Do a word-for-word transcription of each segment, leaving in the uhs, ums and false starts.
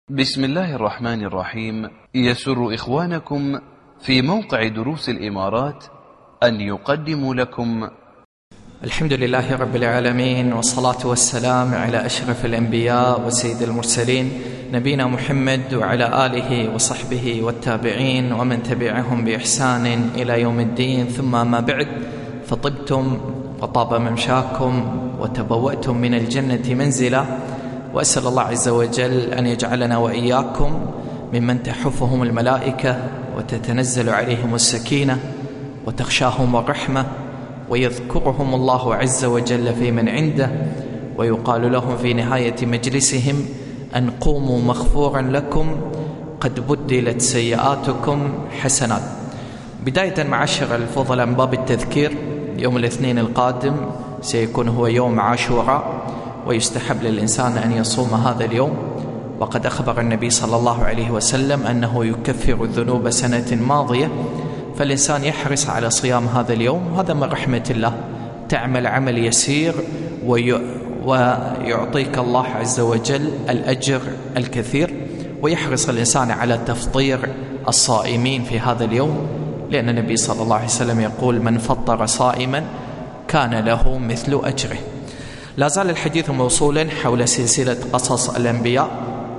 بسم الله الرحمن الرحيم. يسر إخوانكم في موقع دروس الإمارات أن يقدموا لكم الحمد لله رب العالمين، والصلاة والسلام على أشرف الأنبياء وسيد المرسلين نبينا محمد وعلى آله وصحبه والتابعين ومن تبعهم بإحسان إلى يوم الدين. ثم ما بعد، فطبتم وطاب ممشاكم وتبوأتم من الجنة منزلا، وأسأل الله عز وجل أن يجعلنا وإياكم ممن تحفهم الملائكة وتتنزل عليهم السكينة وتغشاهم الرحمة ويذكرهم الله عز وجل في من عنده، ويقال لهم في نهاية مجلسهم أن قوموا مغفورا لكم قد بدلت سيئاتكم حسنات. بداية معاشر الفضلاء، من باب التذكير، يوم الاثنين القادم سيكون هو يوم عاشوراء، ويستحب للإنسان أن يصوم هذا اليوم، وقد أخبر النبي صلى الله عليه وسلم أنه يكفر الذنوب سنة ماضية، فالإنسان يحرص على صيام هذا اليوم. هذا من رحمة الله، تعمل عمل يسير وي... ويعطيك الله عز وجل الأجر الكثير، ويحرص الإنسان على تفطير الصائمين في هذا اليوم، لأن النبي صلى الله عليه وسلم يقول: من فطر صائما كان له مثل أجره. لا زال الحديث موصولا حول سلسلة قصص الأنبياء،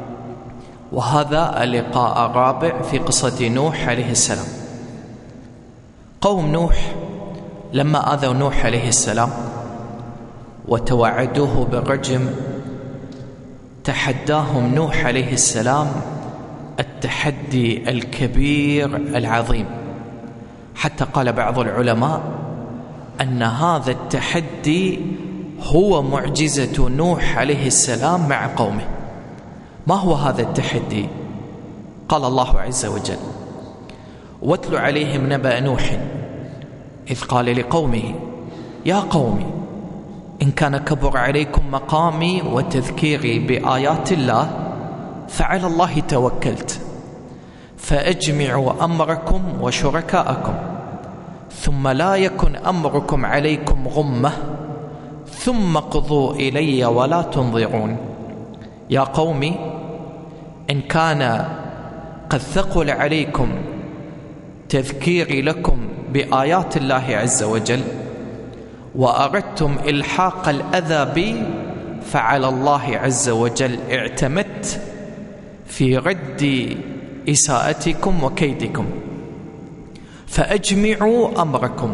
وهذا اللقاء الرابع في قصة نوح عليه السلام. قوم نوح لما آذوا نوح عليه السلام وتوعدوه بالرجم، تحداهم نوح عليه السلام التحدي الكبير العظيم، حتى قال بعض العلماء أن هذا التحدي هو معجزة نوح عليه السلام مع قومه. ما هو هذا التحدي؟ قال الله عز وجل: واتل عليهم نبأ نوح إذ قال لقومه يا قوم إن كان كبر عليكم مقامي وتذكيري بآيات الله فعلى الله توكلت فأجمعوا أمركم وشركاءكم ثم لا يكن أمركم عليكم غمة ثم قضوا إلي ولا تنظرون. يا قوم إن كان قد ثقل عليكم تذكيري لكم بآيات الله عز وجل وأردتم إلحاق الأذى بي فعلى الله عز وجل اعتمدت في رد إساءتكم وكيدكم فأجمعوا أمركم،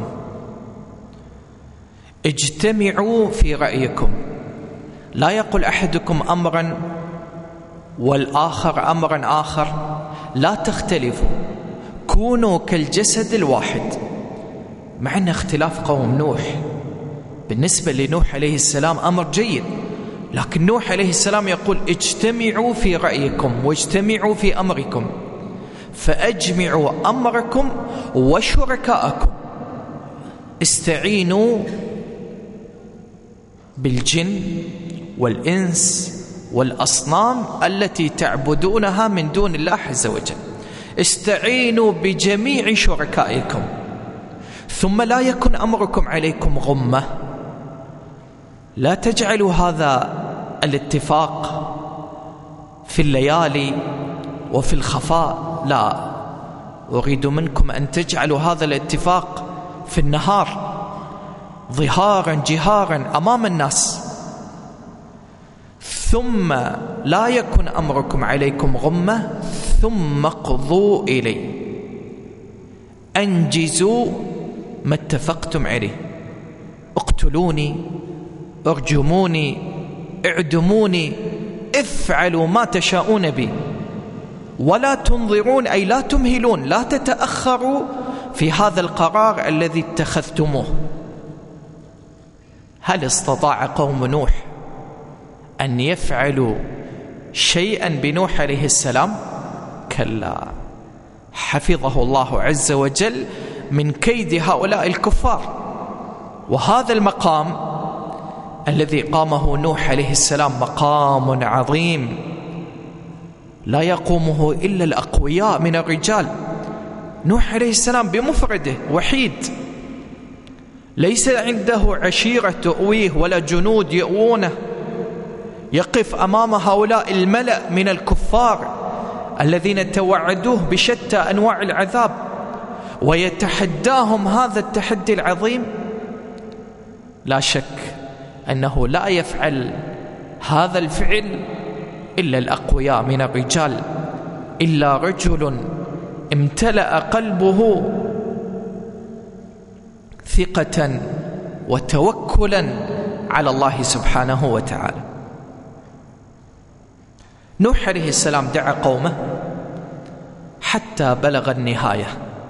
اجتمعوا في رأيكم. لا يقول أحدكم أمرا والآخر أمرا آخر، لا تختلفوا، كونوا كالجسد الواحد. مع أن اختلاف قوم نوح بالنسبة لنوح عليه السلام أمر جيد، لكن نوح عليه السلام يقول: اجتمعوا في رأيكم واجتمعوا في أمركم فأجمعوا أمركم وشركاءكم. استعينوا بالجن والإنس والأصنام التي تعبدونها من دون الله عز وجل، استعينوا بجميع شركائكم، ثم لا يكن أمركم عليكم غمة. لا تجعلوا هذا الاتفاق في الليالي وفي الخفاء، لا، أريد منكم أن تجعلوا هذا الاتفاق في النهار ظهارا جهارا أمام الناس. ثم لا يكن أمركم عليكم غمة ثم قضوا إلي، أنجزوا ما اتفقتم عليه، اقتلوني، ارجموني، اعدموني، افعلوا ما تشاءون بي ولا تنظرون، أي لا تمهلون، لا تتأخروا في هذا القرار الذي اتخذتموه. هل استطاع قوم نوح أن يفعلوا شيئا بنوح عليه السلام؟ كلا، حفظه الله عز وجل من كيد هؤلاء الكفار. وهذا المقام الذي قامه نوح عليه السلام مقام عظيم لا يقومه إلا الأقوياء من الرجال. نوح عليه السلام بمفرده وحيد، ليس عنده عشيرة تؤويه ولا جنود يؤونه، يقف أمام هؤلاء الملأ من الكفار الذين توعدوه بشتى أنواع العذاب ويتحداهم هذا التحدي العظيم، لا شك أنه لا يفعل هذا الفعل إلا الأقوياء من الرجال، إلا رجل امتلأ قلبه ثقة وتوكلا على الله سبحانه وتعالى. نوح عليه السلام دعا قومه حتى بلغ النهاية،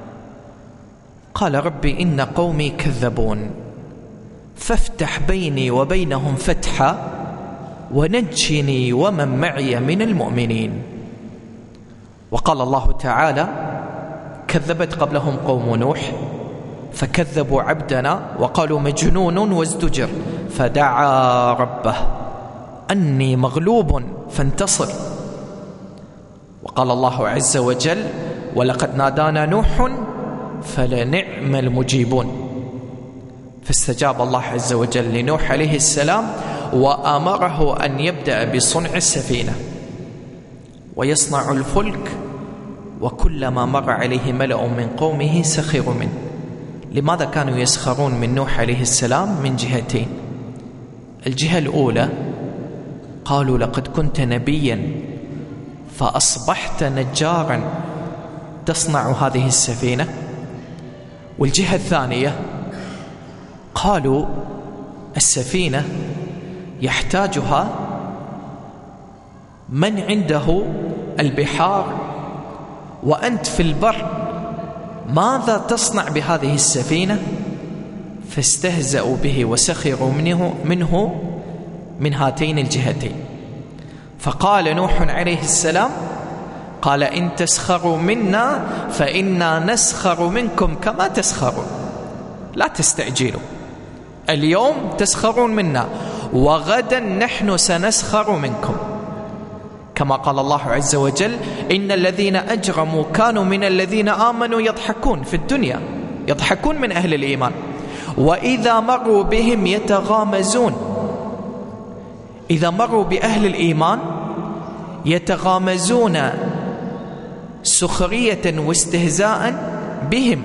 قال: ربي إن قومي كذبون فافتح بيني وبينهم فتحا ونجني ومن معي من المؤمنين. وقال الله تعالى: كذبت قبلهم قوم نوح فكذبوا عبدنا وقالوا مجنون وازدجر فدعا ربه أني مغلوب فانتصر. وقال الله عز وجل: ولقد نادانا نوح فلنعم المجيبون. فاستجاب الله عز وجل لنوح عليه السلام وأمره أن يبدأ بصنع السفينة ويصنع الفلك، وكلما مر عليه ملأ من قومه سخروا منه. لماذا كانوا يسخرون من نوح عليه السلام؟ من جهتين. الجهة الأولى قالوا: لقد كنت نبيا فأصبحت نجارا تصنع هذه السفينة. والجهة الثانية قالوا: السفينة يحتاجها من عنده البحار وأنت في البر، ماذا تصنع بهذه السفينة؟ فاستهزأوا به وسخروا منه منه من هاتين الجهتين. فقال نوح عليه السلام: قال: إن تسخروا منا فإنا نسخر منكم كما تسخرون. لا تستعجلوا، اليوم تسخرون منا وغدا نحن سنسخر منكم. كما قال الله عز وجل: إن الذين أجرموا كانوا من الذين آمنوا يضحكون في الدنيا، يضحكون من أهل الإيمان، وإذا مروا بهم يتغامزون. إذا مروا بأهل الإيمان يتغامزون سخرية واستهزاء بهم،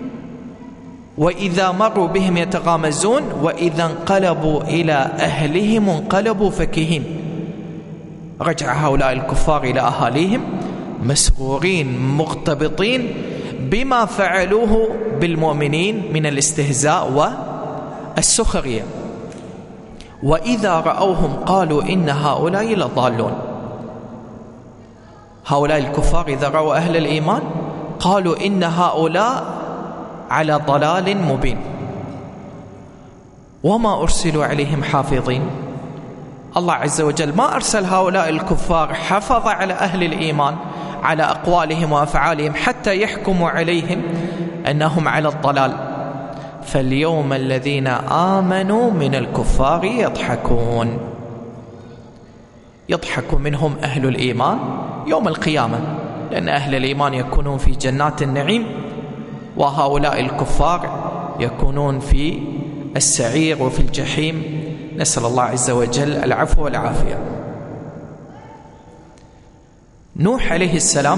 وإذا مروا بهم يتغامزون، وإذا انقلبوا إلى أهلهم انقلبوا فكهين. رجع هؤلاء الكفار إلى أهاليهم مسرورين مغتبطين بما فعلوه بالمؤمنين من الاستهزاء والسخرية. وإذا رأوهم قالوا إن هؤلاء لضالون. هؤلاء الكفار إذا رأوا أهل الإيمان قالوا إن هؤلاء على ضلال مبين. وما أرسلوا عليهم حافظين. الله عز وجل ما أرسل هؤلاء الكفار حفظ على أهل الإيمان على أقوالهم وأفعالهم حتى يحكموا عليهم أنهم على الضلال. فاليوم الذين آمنوا من الكفار يضحكون، يضحك منهم أهل الإيمان يوم القيامة، لأن أهل الإيمان يكونون في جنات النعيم، وهؤلاء الكفار يكونون في السعير وفي الجحيم. نسأل الله عز وجل العفو والعافية. نوح عليه السلام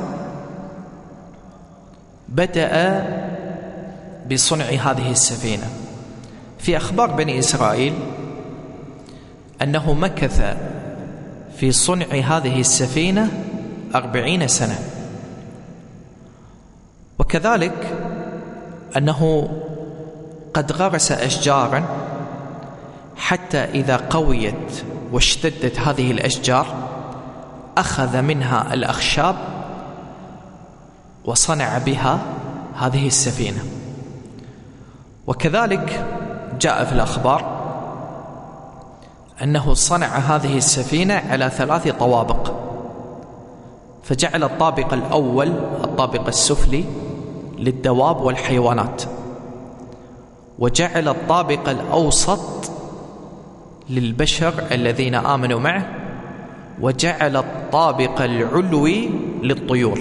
بدأ بصنع هذه السفينة. في أخبار بني إسرائيل أنه مكث في صنع هذه السفينة أربعين سنة، وكذلك أنه قد غرس أشجارا حتى إذا قويت واشتدت هذه الأشجار أخذ منها الأخشاب وصنع بها هذه السفينة. وكذلك جاء في الأخبار أنه صنع هذه السفينة على ثلاث طوابق، فجعل الطابق الأول الطابق السفلي للدواب والحيوانات، وجعل الطابق الأوسط للبشر الذين آمنوا معه، وجعل الطابق العلوي للطيور.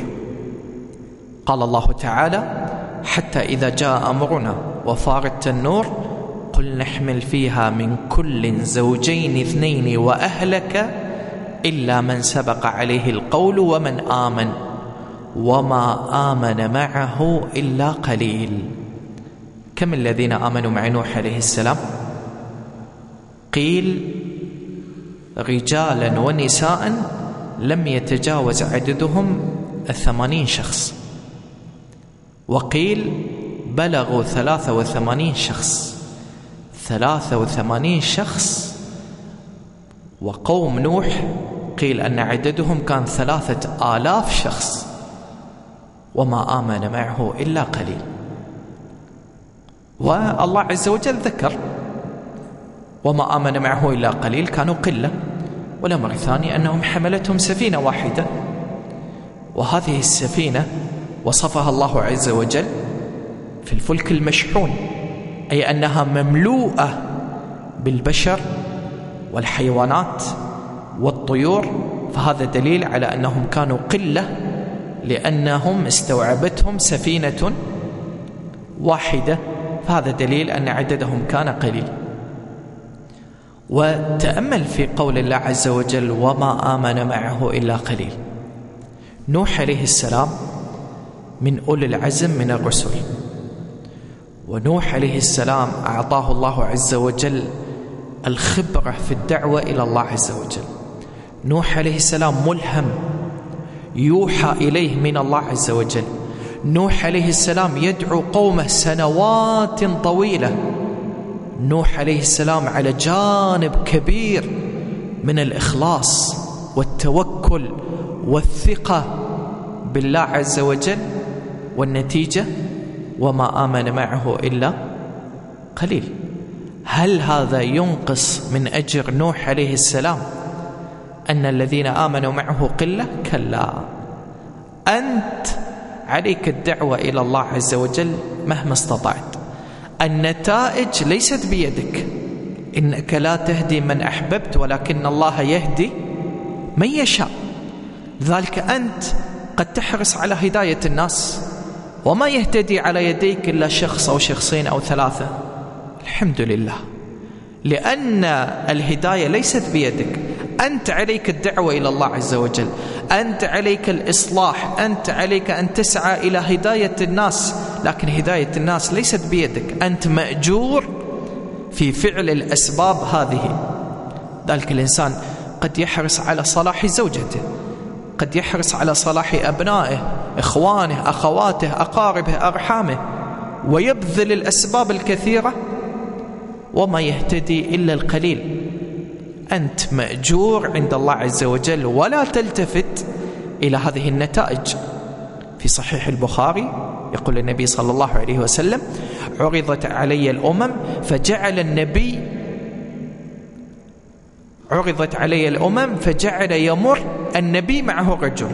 قال الله تعالى: حتى إذا جاء أمرنا وفار التنور وقل نحمل فيها من كل زوجين اثنين وأهلك إلا من سبق عليه القول ومن آمن وما آمن معه إلا قليل. كم الذين آمنوا مع نوح عليه السلام؟ قيل رجالا ونساء لم يتجاوز عددهم الثمانين شخص، وقيل بلغوا ثلاثة وثمانين شخص. ثلاثة وثمانين شخص. وقوم نوح قيل أن عددهم كان ثلاثة آلاف شخص وما آمن معه إلا قليل. والله عز وجل ذكر وما آمن معه إلا قليل، كانوا قلة. والأمر الثاني أنهم حملتهم سفينة واحدة، وهذه السفينة وصفها الله عز وجل في الفلك المشحون، أي أنها مملوءة بالبشر والحيوانات والطيور. فهذا دليل على أنهم كانوا قلة، لأنهم استوعبتهم سفينة واحدة، فهذا دليل أن عددهم كان قليل. وتأمل في قول الله عز وجل وما آمن معه إلا قليل. نوح عليه السلام من أولي العزم من الرسل، ونوح عليه السلام أعطاه الله عز وجل الخبرة في الدعوة إلى الله عز وجل. نوح عليه السلام ملهم، يوحى إليه من الله عز وجل. نوح عليه السلام يدعو قومه سنوات طويلة. نوح عليه السلام على جانب كبير من الإخلاص والتوكل والثقة بالله عز وجل، والنتيجة وما آمن معه إلا قليل. هل هذا ينقص من أجر نوح عليه السلام أن الذين آمنوا معه قلة؟ كلا. أنت عليك الدعوة إلى الله عز وجل مهما استطعت. النتائج ليست بيدك، إنك لا تهدي من أحببت ولكن الله يهدي من يشاء. ذلك أنت قد تحرص على هداية الناس، وما يهتدي على يديك إلا شخص أو شخصين أو ثلاثة. الحمد لله، لأن الهداية ليست بيدك. أنت عليك الدعوة إلى الله عز وجل، أنت عليك الإصلاح، أنت عليك أن تسعى إلى هداية الناس، لكن هداية الناس ليست بيدك. أنت مأجور في فعل الأسباب هذه. ذلك الإنسان قد يحرص على صلاح زوجته، قد يحرص على صلاح أبنائه، إخوانه، أخواته، أقاربه، أرحامه، ويبذل الأسباب الكثيرة وما يهتدي إلا القليل. أنت مأجور عند الله عز وجل، ولا تلتفت إلى هذه النتائج. في صحيح البخاري يقول النبي صلى الله عليه وسلم عرضت علي الأمم فجعل النبي عرضت علي الأمم فجعل يمر النبي معه رجل،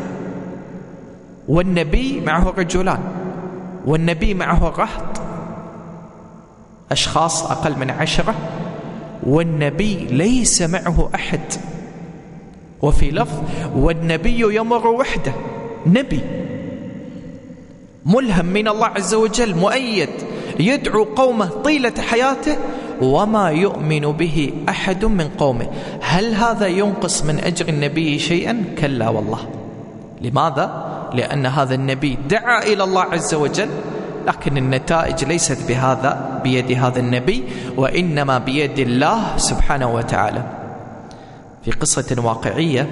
والنبي معه رجلان، والنبي معه رهط أشخاص أقل من عشرة، والنبي ليس معه أحد. وفي لفظ والنبي يمر وحده. نبي ملهم من الله عز وجل، مؤيد، يدعو قومه طيلة حياته وما يؤمن به أحد من قومه. هل هذا ينقص من أجر النبي شيئا؟ كلا والله. لماذا؟ لأن هذا النبي دعا إلى الله عز وجل، لكن النتائج ليست بهذا بيد هذا النبي، وإنما بيد الله سبحانه وتعالى. في قصة واقعية،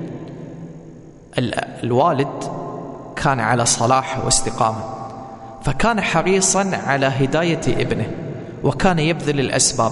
الوالد كان على صلاح واستقامة، فكان حريصا على هداية ابنه، وكان يبذل الأسباب،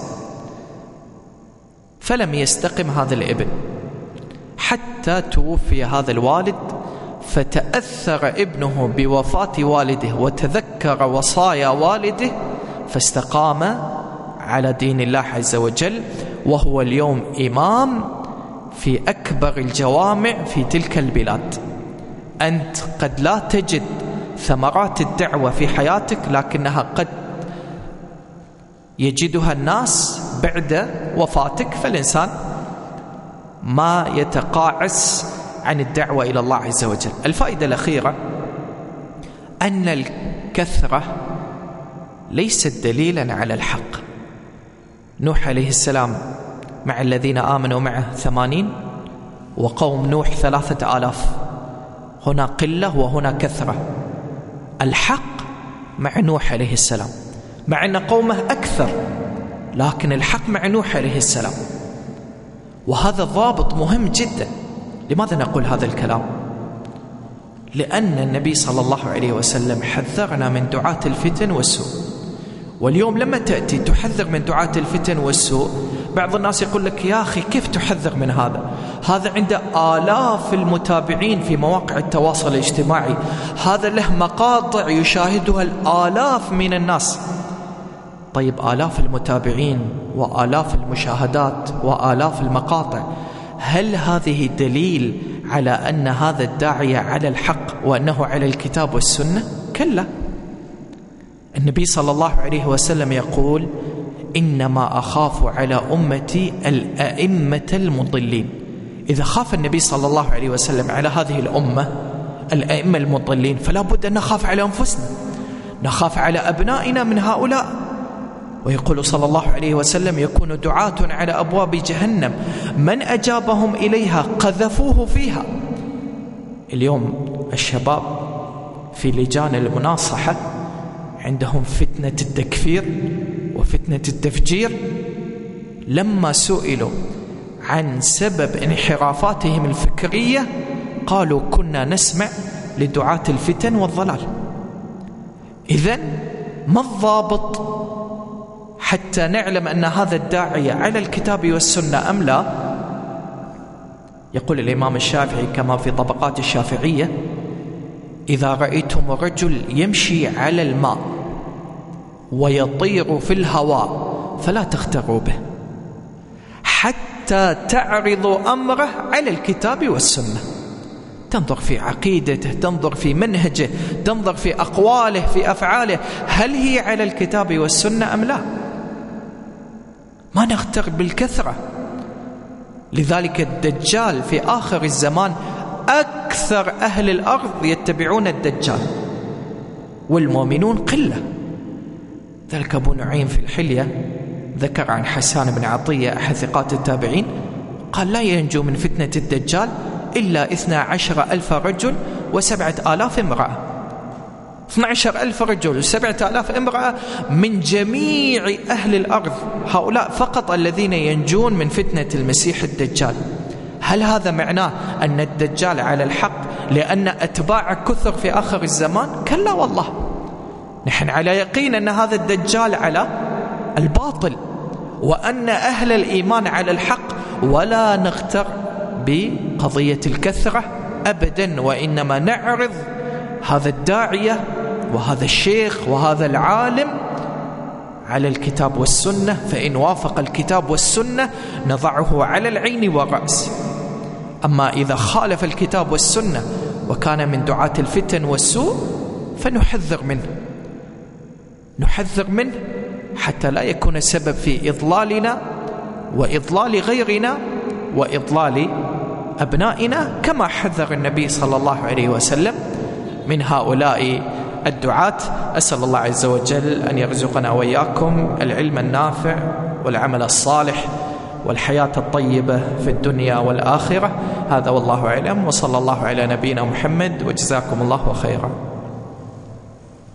فلم يستقم هذا الابن حتى توفي هذا الوالد. فتأثر ابنه بوفاة والده وتذكر وصايا والده، فاستقام على دين الله عز وجل، وهو اليوم إمام في أكبر الجوامع في تلك البلاد. أنت قد لا تجد ثمرات الدعوة في حياتك، لكنها قد يجدها الناس بعد وفاتك، فالإنسان ما يتقاعس عن الدعوة إلى الله عز وجل. الفائدة الأخيرة أن الكثرة ليست دليلا على الحق. نوح عليه السلام مع الذين آمنوا معه ثمانين، وقوم نوح ثلاثة آلاف. هنا قلة وهنا كثرة. الحق مع نوح عليه السلام، مع أن قومه أكثر، لكن الحق مع نوح عليه السلام. وهذا ضابط مهم جدا. لماذا نقول هذا الكلام؟ لأن النبي صلى الله عليه وسلم حذرنا من دعاة الفتن والسوء. واليوم لما تأتي تحذر من دعاة الفتن والسوء، بعض الناس يقول لك يا أخي كيف تحذر من هذا؟ هذا عنده آلاف المتابعين في مواقع التواصل الاجتماعي، هذا له مقاطع يشاهدها الآلاف من الناس. طيب آلاف المتابعين وآلاف المشاهدات وآلاف المقاطع، هل هذه دليل على أن هذا الداعية على الحق وأنه على الكتاب والسنة؟ كلا. النبي صلى الله عليه وسلم يقول إنما أخاف على أمتي الأئمة المضلين. إذا خاف النبي صلى الله عليه وسلم على هذه الأمة الأئمة المضلين، فلا بد أن نخاف على أنفسنا، نخاف على أبنائنا من هؤلاء. ويقول صلى الله عليه وسلم يكون دعاة على أبواب جهنم من أجابهم إليها قذفوه فيها. اليوم الشباب في لجان المناصحة عندهم فتنة التكفير وفتنة التفجير. لما سئلوا عن سبب انحرافاتهم الفكرية قالوا كنا نسمع لدعاة الفتن والضلال. إذن ما الضابط حتى نعلم أن هذا الداعية على الكتاب والسنة أم لا؟ يقول الإمام الشافعي كما في طبقات الشافعية: إذا رأيتم رجل يمشي على الماء ويطير في الهواء فلا تختروا به حتى تعرضوا أمره على الكتاب والسنة. تنظر في عقيدته، تنظر في منهجه، تنظر في أقواله، في أفعاله، هل هي على الكتاب والسنة أم لا؟ ما نغتر بالكثرة. لذلك الدجال في آخر الزمان أكثر أهل الأرض يتبعون الدجال والمؤمنون قلة. ذلك أبو نعيم في الحلية ذكر عن حسان بن عطية أحد ثقات التابعين قال: لا ينجو من فتنة الدجال إلا اثنا عشر ألف رجل وسبعة آلاف امرأة. اثنا عشر ألف رجل وسبعة آلاف امرأة من جميع أهل الأرض، هؤلاء فقط الذين ينجون من فتنة المسيح الدجال. هل هذا معناه أن الدجال على الحق لأن أتباع كثر في آخر الزمان؟ كلا والله، نحن على يقين أن هذا الدجال على الباطل وأن أهل الإيمان على الحق، ولا نغتر بقضية الكثرة أبدا، وإنما نعرض هذا الداعية وهذا الشيخ وهذا العالم على الكتاب والسنة، فإن وافق الكتاب والسنة نضعه على العين والرأس. أما إذا خالف الكتاب والسنة وكان من دعاة الفتن والسوء فنحذر منه، نحذر منه حتى لا يكون سبب في إضلالنا وإضلال غيرنا وإضلال أبنائنا، كما حذر النبي صلى الله عليه وسلم من هؤلاء الدعاة. أسأل الله عز وجل أن يرزقنا وإياكم العلم النافع والعمل الصالح والحياة الطيبة في الدنيا والآخرة. هذا والله أعلم، وصلى الله على نبينا محمد، وجزاكم الله خيرا.